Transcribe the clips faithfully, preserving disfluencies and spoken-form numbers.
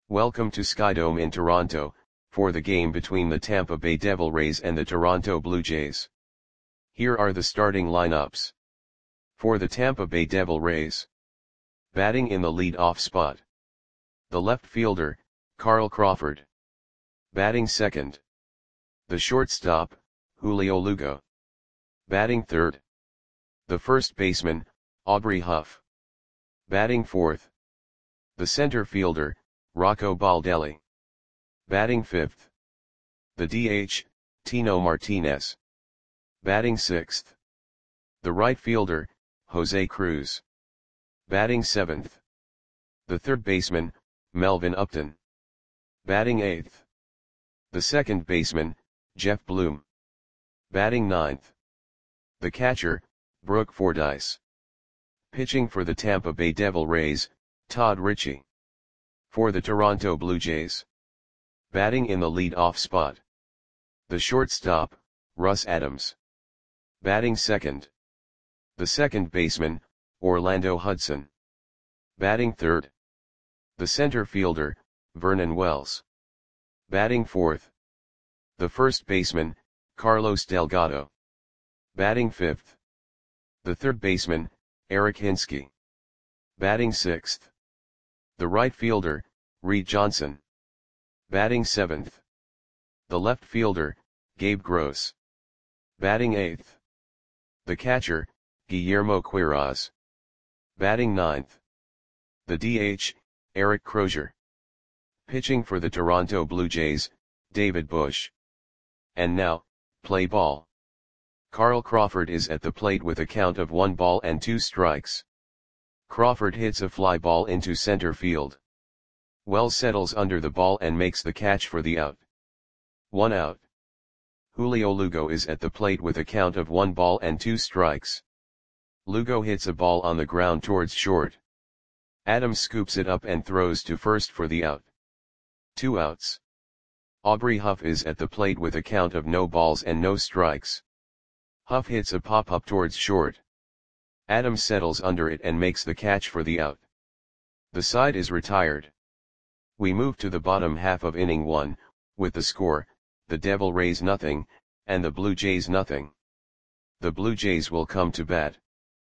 Welcome to Skydome in Toronto, for the game between the Tampa Bay Devil Rays and the Toronto Blue Jays. Here are the starting lineups. For the Tampa Bay Devil Rays. Batting in the lead-off spot. The left fielder, Carl Crawford. Batting second. The shortstop, Julio Lugo. Batting third. The first baseman, Aubrey Huff. Batting fourth. The center fielder, Rocco Baldelli. Batting fifth. The D H, Tino Martinez. Batting sixth. The right fielder, Jose Cruz. Batting seventh. The third baseman, Melvin Upton. Batting eighth. The second baseman, Jeff Bloom. Batting ninth. The catcher, Brooke Fordyce. Pitching for the Tampa Bay Devil Rays, Todd Ritchie. For the Toronto Blue Jays. Batting in the lead-off spot. The shortstop, Russ Adams. Batting second. The second baseman, Orlando Hudson. Batting third. The center fielder, Vernon Wells. Batting fourth. The first baseman, Carlos Delgado. Batting fifth. The third baseman, Eric Hinske. Batting sixth. The right fielder, Reed Johnson. Batting seventh. The left fielder, Gabe Gross. Batting eighth. The catcher, Guillermo Quiroz. Batting ninth. The D H, Eric Crozier. Pitching for the Toronto Blue Jays, David Bush. And now, play ball. Carl Crawford is at the plate with a count of one ball and two strikes. Crawford hits a fly ball into center field. Wells settles under the ball and makes the catch for the out. One out. Julio Lugo is at the plate with a count of one ball and two strikes. Lugo hits a ball on the ground towards short. Adams scoops it up and throws to first for the out. Two outs. Aubrey Huff is at the plate with a count of no balls and no strikes. Huff hits a pop-up towards short. Adams settles under it and makes the catch for the out. The side is retired. We move to the bottom half of inning one, with the score, the Devil Rays nothing, and the Blue Jays nothing. The Blue Jays will come to bat.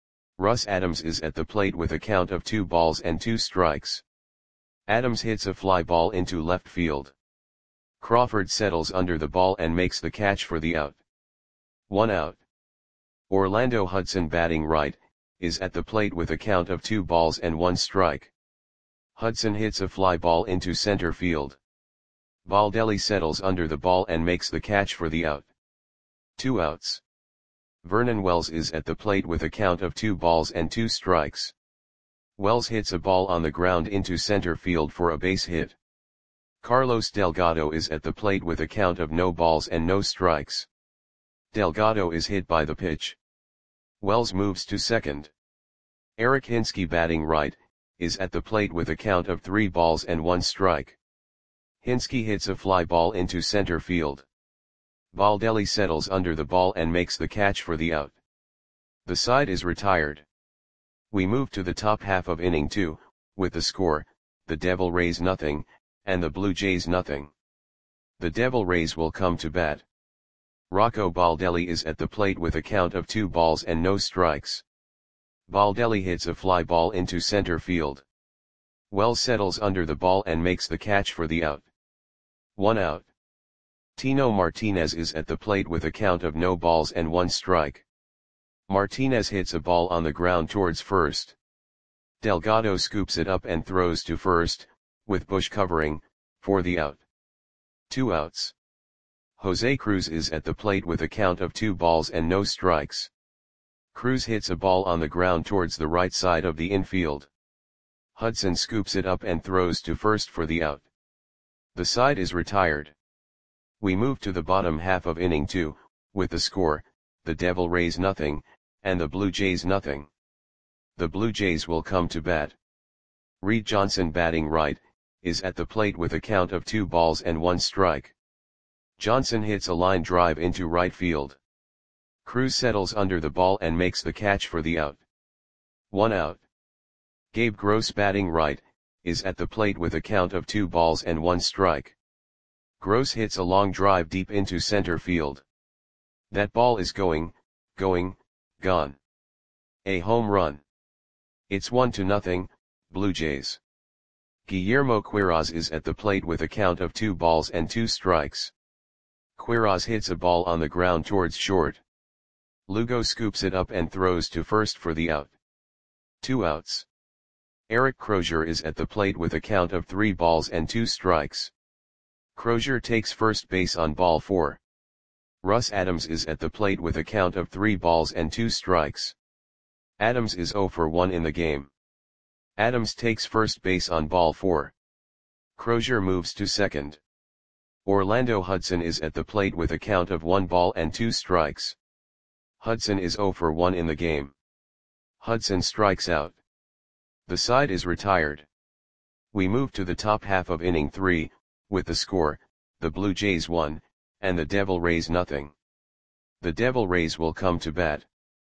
Russ Adams is at the plate with a count of two balls and two strikes. Adams hits a fly ball into left field. Crawford settles under the ball and makes the catch for the out. One out. Orlando Hudson batting right, is at the plate with a count of two balls and one strike. Hudson hits a fly ball into center field. Baldelli settles under the ball and makes the catch for the out. Two outs. Vernon Wells is at the plate with a count of two balls and two strikes. Wells hits a ball on the ground into center field for a base hit. Carlos Delgado is at the plate with a count of no balls and no strikes. Delgado is hit by the pitch. Wells moves to second. Eric Hinske batting right, is at the plate with a count of three balls and one strike. Hinske hits a fly ball into center field. Baldelli settles under the ball and makes the catch for the out. The side is retired. We move to the top half of inning two, with the score, the Devil Rays nothing, and the Blue Jays nothing. The Devil Rays will come to bat. Rocco Baldelli is at the plate with a count of two balls and no strikes. Baldelli hits a fly ball into center field. Wells settles under the ball and makes the catch for the out. One out. Tino Martinez is at the plate with a count of no balls and one strike. Martinez hits a ball on the ground towards first. Delgado scoops it up and throws to first, with Bush covering, for the out. Two outs. Jose Cruz is at the plate with a count of two balls and no strikes. Cruz hits a ball on the ground towards the right side of the infield. Hudson scoops it up and throws to first for the out. The side is retired. We move to the bottom half of inning two, with the score, the Devil Rays nothing, and the Blue Jays nothing. The Blue Jays will come to bat. Reed Johnson batting right, is at the plate with a count of two balls and one strike. Johnson hits a line drive into right field. Cruz settles under the ball and makes the catch for the out. One out. Gabe Gross batting right, is at the plate with a count of two balls and one strike. Gross hits a long drive deep into center field. That ball is going, going, gone. A home run. It's one to nothing, Blue Jays. Guillermo Quiroz is at the plate with a count of two balls and two strikes. Quiroz hits a ball on the ground towards short. Lugo scoops it up and throws to first for the out. Two outs. Eric Crozier is at the plate with a count of three balls and two strikes. Crozier takes first base on ball four. Russ Adams is at the plate with a count of three balls and two strikes. Adams is oh for one in the game. Adams takes first base on ball four. Crozier moves to second. Orlando Hudson is at the plate with a count of one ball and two strikes. Hudson is oh for one in the game. Hudson strikes out. The side is retired. We move to the top half of inning three, with the score, the Blue Jays one, and the Devil Rays nothing. The Devil Rays will come to bat.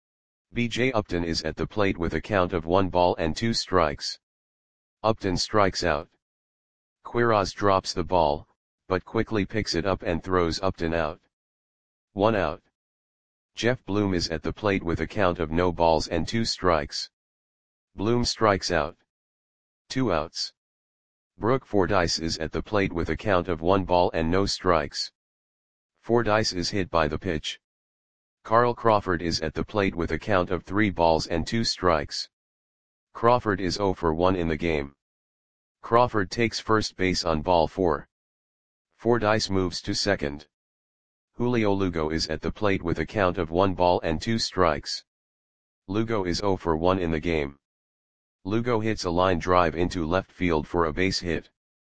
B J Upton is at the plate with a count of one ball and two strikes. Upton strikes out. Quiroz drops the ball, but quickly picks it up and throws Upton out. One out. Jeff Bloom is at the plate with a count of no balls and two strikes. Bloom strikes out. Two outs. Brooke Fordyce is at the plate with a count of one ball and no strikes. Fordyce is hit by the pitch. Carl Crawford is at the plate with a count of three balls and two strikes. Crawford is oh for one in the game. Crawford takes first base on ball four. Fordyce moves to second. Julio Lugo is at the plate with a count of one ball and two strikes. Lugo is oh for one in the game. Lugo hits a line drive into left field for a base hit.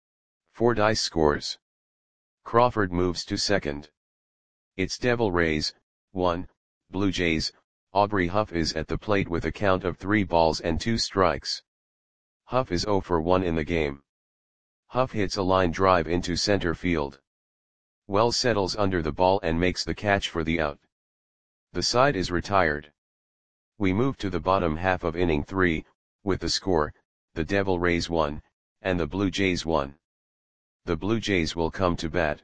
Fordyce scores. Crawford moves to second. It's Devil Rays, one, Blue Jays. Aubrey Huff is at the plate with a count of three balls and two strikes. Huff is oh for one in the game. Huff hits a line drive into center field. Wells settles under the ball and makes the catch for the out. The side is retired. We move to the bottom half of inning three, with the score, the Devil Rays one, and the Blue Jays one. The Blue Jays will come to bat.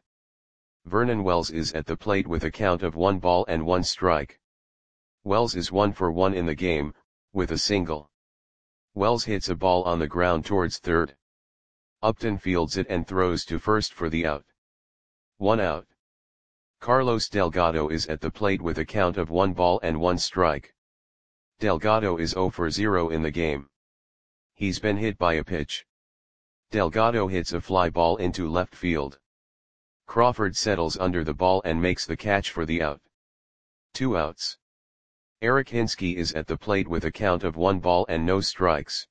Vernon Wells is at the plate with a count of one ball and one strike. Wells is one for one in the game, with a single. Wells hits a ball on the ground towards third. Upton fields it and throws to first for the out. One out. Carlos Delgado is at the plate with a count of one ball and one strike. Delgado is oh for zero in the game. He's been hit by a pitch. Delgado hits a fly ball into left field. Crawford settles under the ball and makes the catch for the out. Two outs. Eric Hinske is at the plate with a count of one ball and no strikes.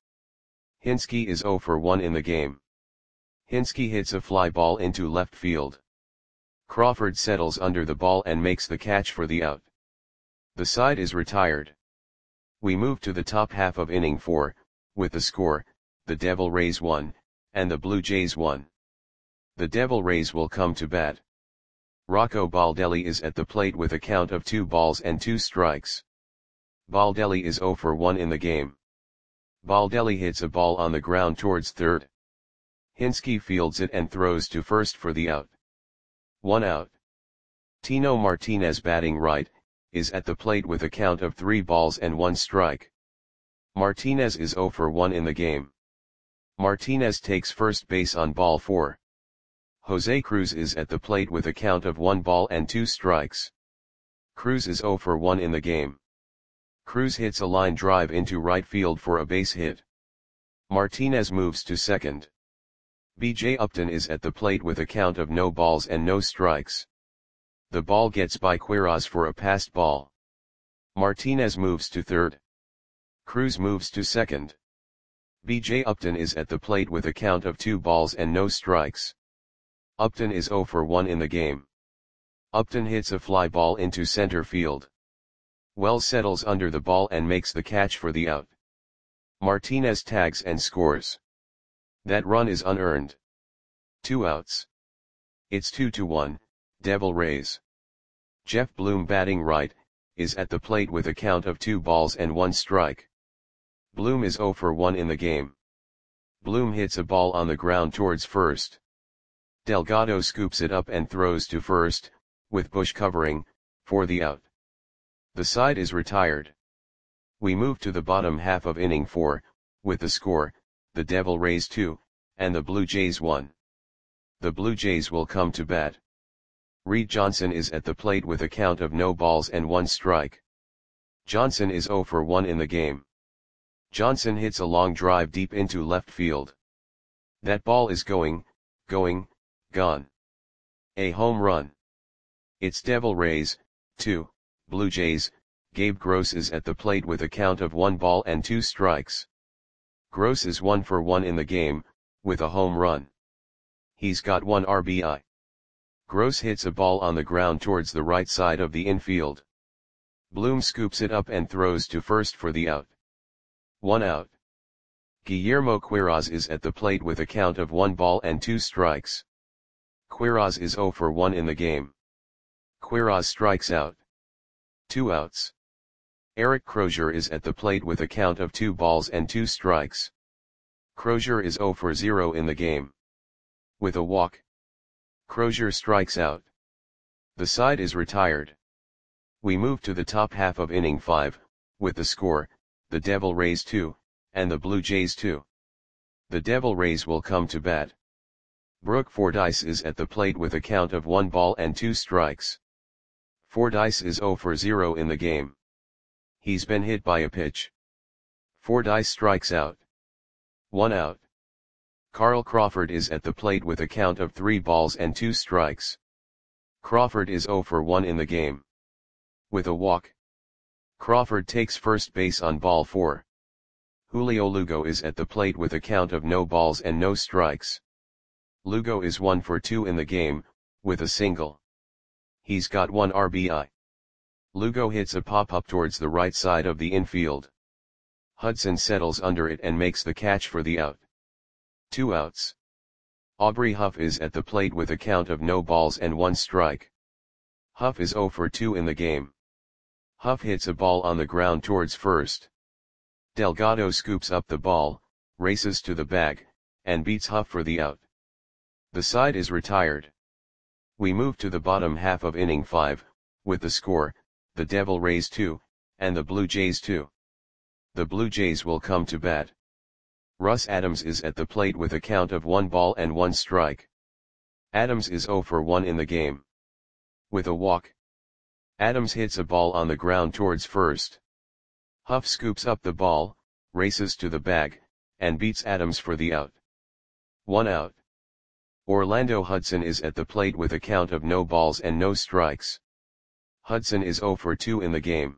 Hinske is oh for one in the game. Hinske hits a fly ball into left field. Crawford settles under the ball and makes the catch for the out. The side is retired. We move to the top half of inning four, with the score, the Devil Rays one, and the Blue Jays one. The Devil Rays will come to bat. Rocco Baldelli is at the plate with a count of two balls and two strikes. Baldelli is oh for one in the game. Baldelli hits a ball on the ground towards third. Hinske fields it and throws to first for the out. One out. Tino Martinez, batting right, is at the plate with a count of three balls and one strike. Martinez is oh for one in the game. Martinez takes first base on ball four. Jose Cruz is at the plate with a count of one ball and two strikes. Cruz is oh for one in the game. Cruz hits a line drive into right field for a base hit. Martinez moves to second. B J Upton is at the plate with a count of no balls and no strikes. The ball gets by Quiroz for a passed ball. Martinez moves to third. Cruz moves to second. B J Upton is at the plate with a count of two balls and no strikes. Upton is oh for one in the game. Upton hits a fly ball into center field. Wells settles under the ball and makes the catch for the out. Martinez tags and scores. That run is unearned. Two outs. It's two to one, Devil Rays. Jeff Bloom, batting right, is at the plate with a count of two balls and one strike. Bloom is oh for one in the game. Bloom hits a ball on the ground towards first. Delgado scoops it up and throws to first, with Bush covering, for the out. The side is retired. We move to the bottom half of inning four, with the score, the Devil Rays two, and the Blue Jays one. The Blue Jays will come to bat. Reed Johnson is at the plate with a count of no balls and one strike. Johnson is oh for one in the game. Johnson hits a long drive deep into left field. That ball is going, going, gone. A home run. It's Devil Rays, two, Blue Jays. Gabe Gross is at the plate with a count of one ball and two strikes. Gross is one for one in the game, with a home run. He's got one R B I. Gross hits a ball on the ground towards the right side of the infield. Bloom scoops it up and throws to first for the out. One out. Guillermo Quiroz is at the plate with a count of one ball and two strikes. Quiroz is oh for one in the game. Quiroz strikes out. Two outs. Eric Crozier is at the plate with a count of two balls and two strikes. Crozier is oh for zero in the game. With a walk, Crozier strikes out. The side is retired. We move to the top half of inning five, with the score, the Devil Rays two, and the Blue Jays two. The Devil Rays will come to bat. Brooke Fordyce is at the plate with a count of one ball and two strikes. Fordyce is oh for zero in the game. He's been hit by a pitch. Fordyce strikes out. One out. Carl Crawford is at the plate with a count of three balls and two strikes. Crawford is oh for one in the game. With a walk, Crawford takes first base on ball four. Julio Lugo is at the plate with a count of no balls and no strikes. Lugo is one for two in the game, with a single. He's got one R B I. Lugo hits a pop-up towards the right side of the infield. Hudson settles under it and makes the catch for the out. Two outs. Aubrey Huff is at the plate with a count of no balls and one strike. Huff is oh for two in the game. Huff hits a ball on the ground towards first. Delgado scoops up the ball, races to the bag, and beats Huff for the out. The side is retired. We move to the bottom half of inning five, with the score, the Devil Rays two, and the Blue Jays two. The Blue Jays will come to bat. Russ Adams is at the plate with a count of one ball and one strike. Adams is oh for one in the game. With a walk, Adams hits a ball on the ground towards first. Huff scoops up the ball, races to the bag, and beats Adams for the out. One out. Orlando Hudson is at the plate with a count of no balls and no strikes. Hudson is oh for two in the game.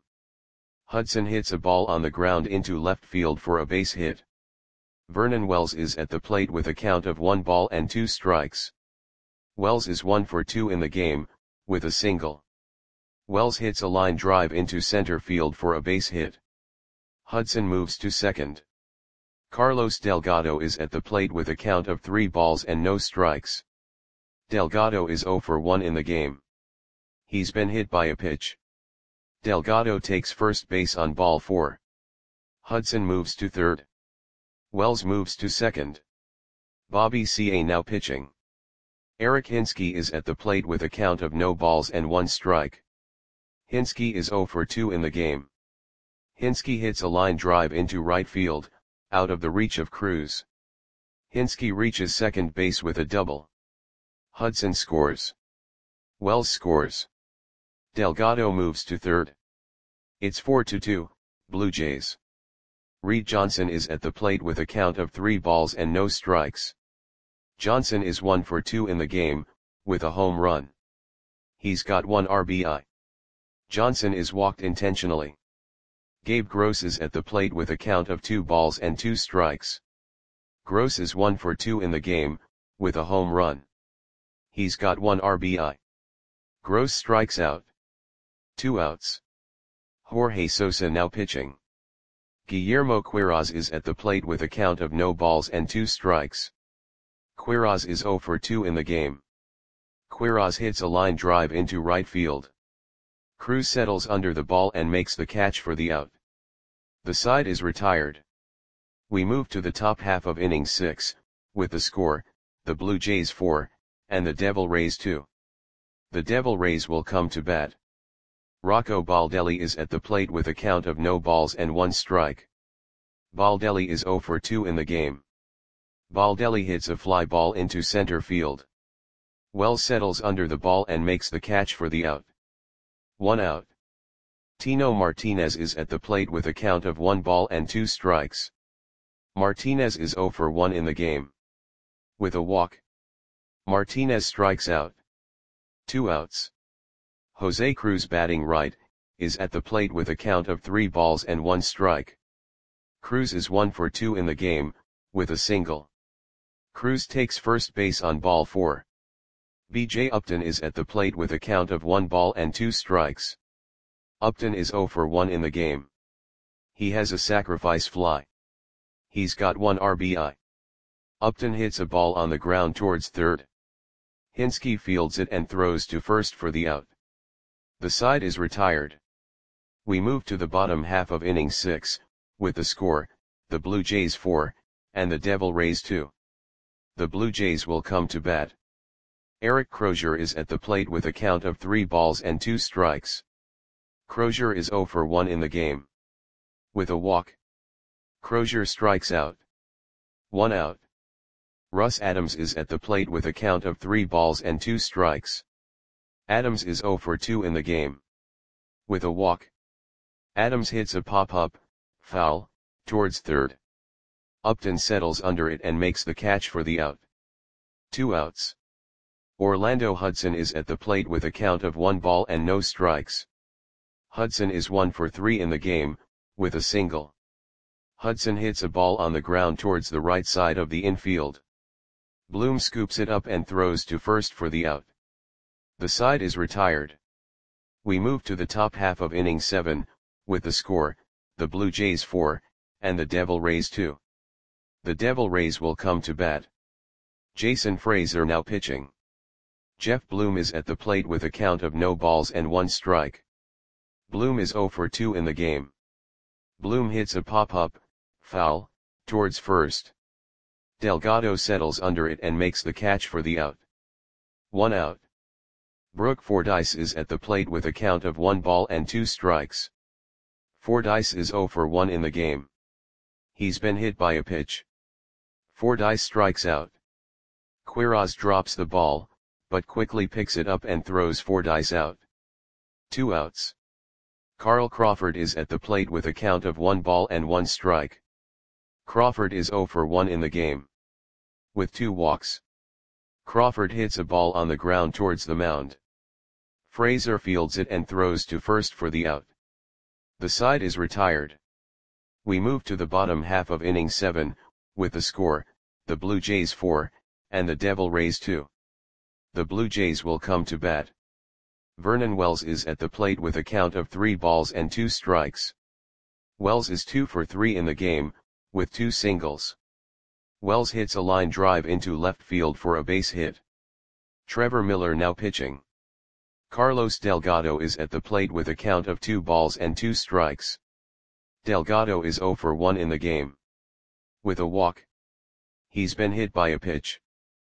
Hudson hits a ball on the ground into left field for a base hit. Vernon Wells is at the plate with a count of one ball and two strikes. Wells is one for two in the game, with a single. Wells hits a line drive into center field for a base hit. Hudson moves to second. Carlos Delgado is at the plate with a count of three balls and no strikes. Delgado is oh for one in the game. He's been hit by a pitch. Delgado takes first base on ball four. Hudson moves to third. Wells moves to second. Bobby C A now pitching. Eric Hinske is at the plate with a count of no balls and one strike. Hinske is oh for two in the game. Hinske hits a line drive into right field, out of the reach of Cruz. Hinske reaches second base with a double. Hudson scores. Wells scores. Delgado moves to third. It's four to two, Blue Jays. Reed Johnson is at the plate with a count of three balls and no strikes. Johnson is one for two in the game, with a home run. He's got one R B I. Johnson is walked intentionally. Gabe Gross is at the plate with a count of two balls and two strikes. Gross is one for two in the game, with a home run. He's got one R B I. Gross strikes out. Two outs. Jorge Sosa now pitching. Guillermo Quiroz is at the plate with a count of no balls and two strikes. Quiroz is oh for two in the game. Quiroz hits a line drive into right field. Cruz settles under the ball and makes the catch for the out. The side is retired. We move to the top half of inning six, with the score, the Blue Jays four, and the Devil Rays two. The Devil Rays will come to bat. Rocco Baldelli is at the plate with a count of no balls and one strike. Baldelli is oh for two in the game. Baldelli hits a fly ball into center field. Wells settles under the ball and makes the catch for the out. One out. Tino Martinez is at the plate with a count of one ball and two strikes. Martinez is oh for one in the game. With a walk, Martinez strikes out. Two outs. Jose Cruz, batting right, is at the plate with a count of three balls and one strike. Cruz is one for two in the game, with a single. Cruz takes first base on ball four. B J Upton is at the plate with a count of one ball and two strikes. Upton is oh for one in the game. He has a sacrifice fly. He's got one R B I. Upton hits a ball on the ground towards third. Hinske fields it and throws to first for the out. The side is retired. We move to the bottom half of inning six, with the score, the Blue Jays four, and the Devil Rays two. The Blue Jays will come to bat. Eric Crozier is at the plate with a count of three balls and two strikes. Crozier is oh for one in the game. With a walk, Crozier strikes out. One out. Russ Adams is at the plate with a count of three balls and two strikes. Adams is oh for two in the game. With a walk, Adams hits a pop-up, foul, towards third. Upton settles under it and makes the catch for the out. Two outs. Orlando Hudson is at the plate with a count of one ball and no strikes. Hudson is one for three in the game, with a single. Hudson hits a ball on the ground towards the right side of the infield. Bloom scoops it up and throws to first for the out. The side is retired. We move to the top half of inning seven, with the score, the Blue Jays four, and the Devil Rays two. The Devil Rays will come to bat. Jason Frazier now pitching. Jeff Bloom is at the plate with a count of no balls and one strike. Bloom is oh for two in the game. Bloom hits a pop-up, foul, towards first. Delgado settles under it and makes the catch for the out. One out. Brooke Fordyce is at the plate with a count of one ball and two strikes. Fordyce is oh for one in the game. He's been hit by a pitch. Fordyce strikes out. Quiroz drops the ball, but quickly picks it up and throws Fordyce out. Two outs. Carl Crawford is at the plate with a count of one ball and one strike. Crawford is oh for one in the game. With two walks, Crawford hits a ball on the ground towards the mound. Frazier fields it and throws to first for the out. The side is retired. We move to the bottom half of inning seven, with the score, the Blue Jays four, and the Devil Rays two. The Blue Jays will come to bat. Vernon Wells is at the plate with a count of three balls and two strikes. Wells is two for three in the game, with two singles. Wells hits a line drive into left field for a base hit. Trevor Miller now pitching. Carlos Delgado is at the plate with a count of two balls and two strikes. Delgado is oh for one in the game. With a walk, he's been hit by a pitch.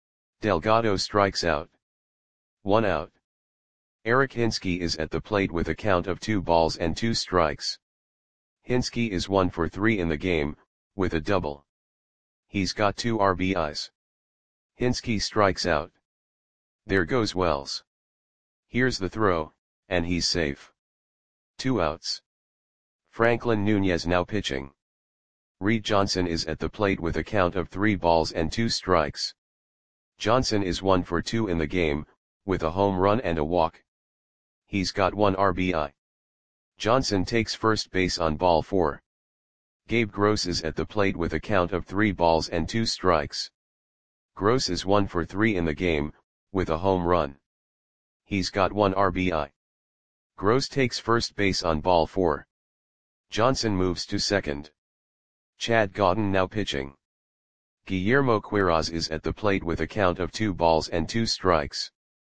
Delgado strikes out. One out. Eric Hinske is at the plate with a count of two balls and two strikes. Hinske is one for three in the game, with a double. He's got two R B Is. Hinske strikes out. There goes Wells. Here's the throw, and he's safe. Two outs. Franklin Nunez now pitching. Reed Johnson is at the plate with a count of three balls and two strikes. Johnson is one for two in the game, with a home run and a walk. He's got one R B I. Johnson takes first base on ball four. Gabe Gross is at the plate with a count of three balls and two strikes. Gross is one for three in the game, with a home run. He's got one R B I. Gross takes first base on ball four. Johnson moves to second. Chad Gaudin now pitching. Guillermo Quiroz is at the plate with a count of two balls and two strikes.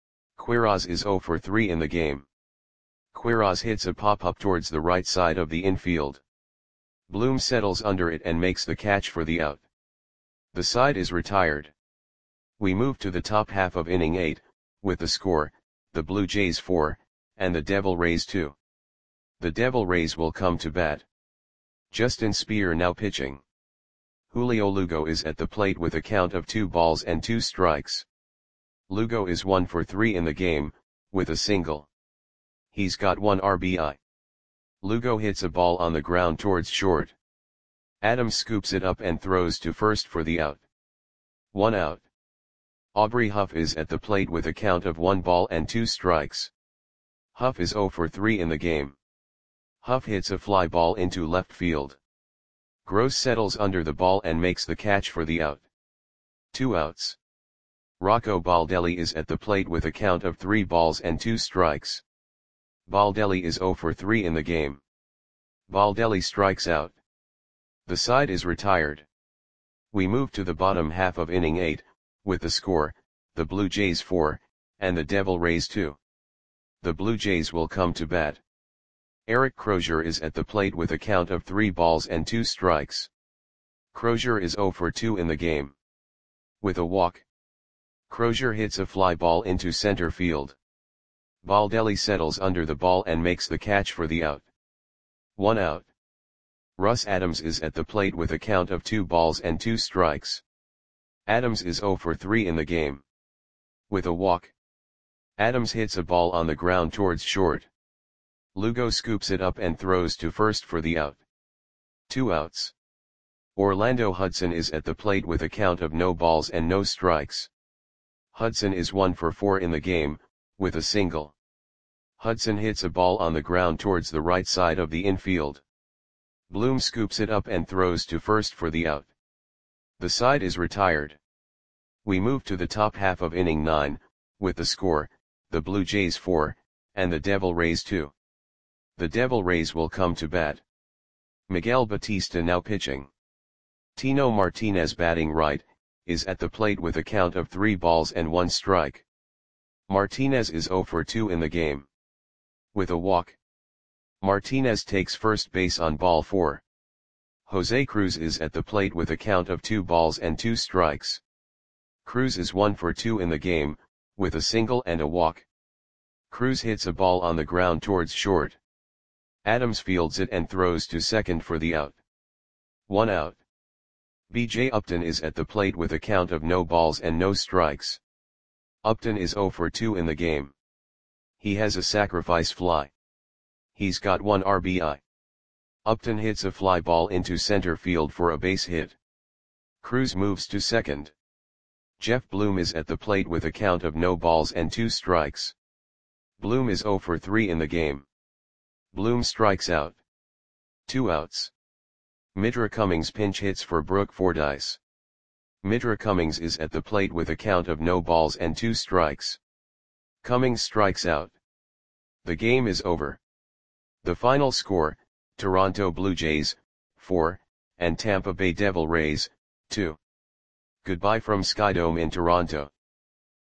Quiroz is oh for three in the game. Quiroz hits a pop-up towards the right side of the infield. Bloom settles under it and makes the catch for the out. The side is retired. We move to the top half of inning eight, with the score, the Blue Jays four, and the Devil Rays two. The Devil Rays will come to bat. Justin Speer now pitching. Julio Lugo is at the plate with a count of two balls and two strikes. Lugo is one for three in the game, with a single. He's got one R B I. Lugo hits a ball on the ground towards short. Adams scoops it up and throws to first for the out. One out. Aubrey Huff is at the plate with a count of one ball and two strikes. Huff is zero for three in the game. Huff hits a fly ball into left field. Gross settles under the ball and makes the catch for the out. Two outs. Rocco Baldelli is at the plate with a count of three balls and two strikes. Baldelli is zero for three in the game. Baldelli strikes out. The side is retired. We move to the bottom half of inning eight, with the score, the Blue Jays four, and the Devil Rays two. The Blue Jays will come to bat. Eric Crozier is at the plate with a count of three balls and two strikes. Crozier is zero for two in the game. With a walk. Crozier hits a fly ball into center field. Baldelli settles under the ball and makes the catch for the out. One out. Russ Adams is at the plate with a count of two balls and two strikes. Adams is zero for three in the game. With a walk. Adams hits a ball on the ground towards short. Lugo scoops it up and throws to first for the out. Two outs. Orlando Hudson is at the plate with a count of no balls and no strikes. Hudson is one for four in the game, with a single. Hudson hits a ball on the ground towards the right side of the infield. Bloom scoops it up and throws to first for the out. The side is retired. We move to the top half of inning nine, with the score, the Blue Jays four, and the Devil Rays two. The Devil Rays will come to bat. Miguel Batista now pitching. Tino Martinez batting right, is at the plate with a count of three balls and one strike. Martinez is zero for two in the game. With a walk. Martinez takes first base on ball four. Jose Cruz is at the plate with a count of two balls and two strikes. Cruz is one for two in the game, with a single and a walk. Cruz hits a ball on the ground towards short. Adams fields it and throws to second for the out. One out. B J Upton is at the plate with a count of no balls and no strikes. Upton is zero for two in the game. He has a sacrifice fly. He's got one R B I. Upton hits a fly ball into center field for a base hit. Cruz moves to second. Jeff Bloom is at the plate with a count of no balls and two strikes. Bloom is zero for three in the game. Bloom strikes out. Two outs. Mitra Cummings pinch hits for Brooke Fordyce. Mitra Cummings is at the plate with a count of no balls and two strikes. Cummings strikes out. The game is over. The final score, Toronto Blue Jays, four, and Tampa Bay Devil Rays, two. Goodbye from Skydome in Toronto.